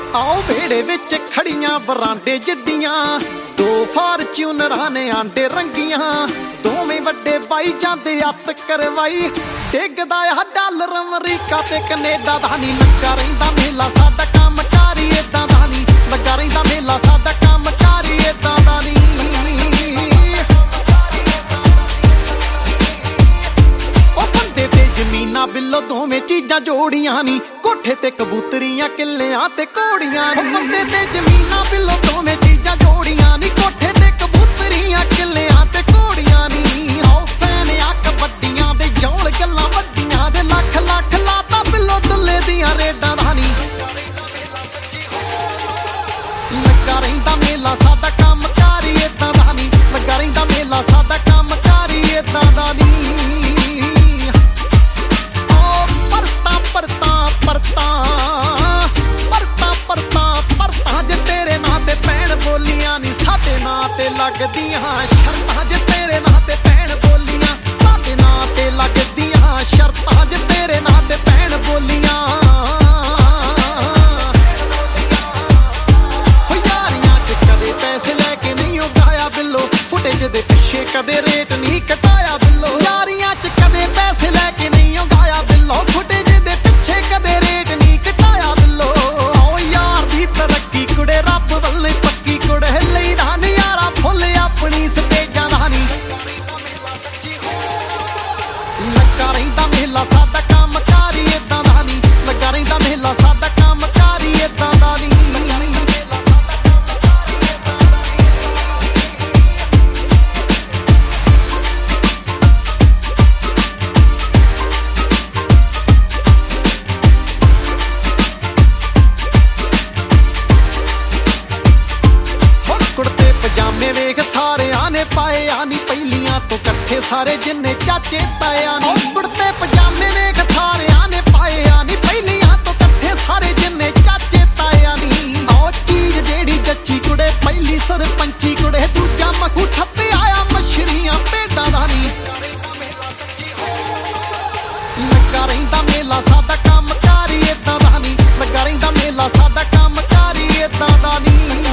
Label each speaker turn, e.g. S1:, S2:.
S1: आओ भेड़े विच खड़ियां बरांडे जिड्डियां, दो फार्च्यूनरां ने आंडे रंगियां, दोवें वड्डे बाई जांदे अत करवाई। डिगदा आ डॉलर अमरीका ते कनेडा दा नी, लगा रहिंदा मेला साडा कामकारी इदां दा नी, लगा रहिंदा मेला साडा कामकारी इदां दा नी। जमीना बिल्लो दोवें चीजां जोड़ियां नी, कोठे ते कबूतरियां किल्लियां ते घोड़ियां नी। बंदे ते जमीना बिल्लो दोवें चीजां जोड़ियां नी, कोठे ते कबूतरियां किल्लियां ते घोड़ियां नी। आओ फैन आ कबड्डियां दे जौल गल्लां वड्डियां दे, लख लख लाता बिल्लो दुल्ले दियां रेडां दा नी। लगा रहिंदा मेला साडा कामकारी इदां दा नी, लगा रहिंदा मेला साडा कामकारी इदां दा नी। साडे नां ते लगदियां शर्तां जे तेरे नां ते भैन बोलियां, साडे नां ते लगदियां शर्तां जे तेरे नां ते भैन बोलियां। हो यारियां च कदे पैसे लैके नहीं उगाया बिल्लो, फुटेज दे पिछे कदे रेट नहीं कटाया बिल्लो। यारियां च कदे पैसे लैके नहीं उगाया बिल्लो, फुटेज दे पिछे कदे रेट नहीं कटाया बिल्लो। आओ यार दी तरक्की कुड़े रब वल्ले पक्की कुड़े, अपनी स्टेजां दा नी। लगा रहिंदा मेला साडा कामकारी इदां दा नी, लगा रहिंदा मेला साडा कामकारी इदां दा नी। कुड़ते पजामे वेख सारियां ने पाए आनी, पहलियां तो कट्ठे सारे जिन्ने चाचे ताए आनी। कुड़ते पजामे वेख सारियां ने पाए आनी, पहलियां तो कट्ठे सारे जिन्ने चाचे ताए आनी। आओ चीज जेड़ी जच्ची कुड़े पहली सरपंची कुड़े, दूजा मखू ठप्पे आया मछरियां भेडां दा नी। लगा रहिंदा मेला साडा कामकारी इदां दा नी, लगा रहिंदा मेला साडा कामकारी इदां दा नी।